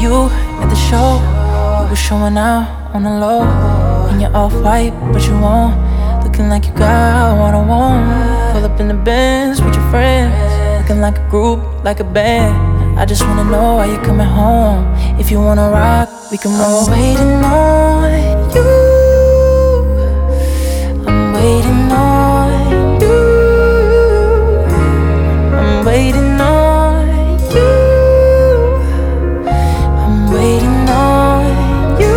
you at the show. You were showing out on the low, and you're off-white, but you won't. Looking like you got what I want. Pull up in the Benz with your friends, looking like a group, like a band. I just wanna know why you coming home. If you wanna rock, we can roll. I'm waiting on you. I'm waiting on you. I'm waiting on you. I'm waiting on you.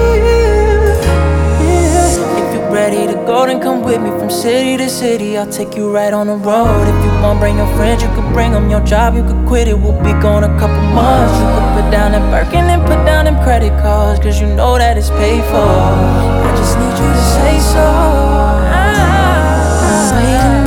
Yeah. If you're ready to go, then come with me from city to city. I'll take you right on the road. If you want, bring your friends, you could bring them. Your job, you could quit it. We'll be gone a couple months. You could put down that Birkin and put down them credit cards, cause you know that it's paid for. I just need you to say so. I'm waiting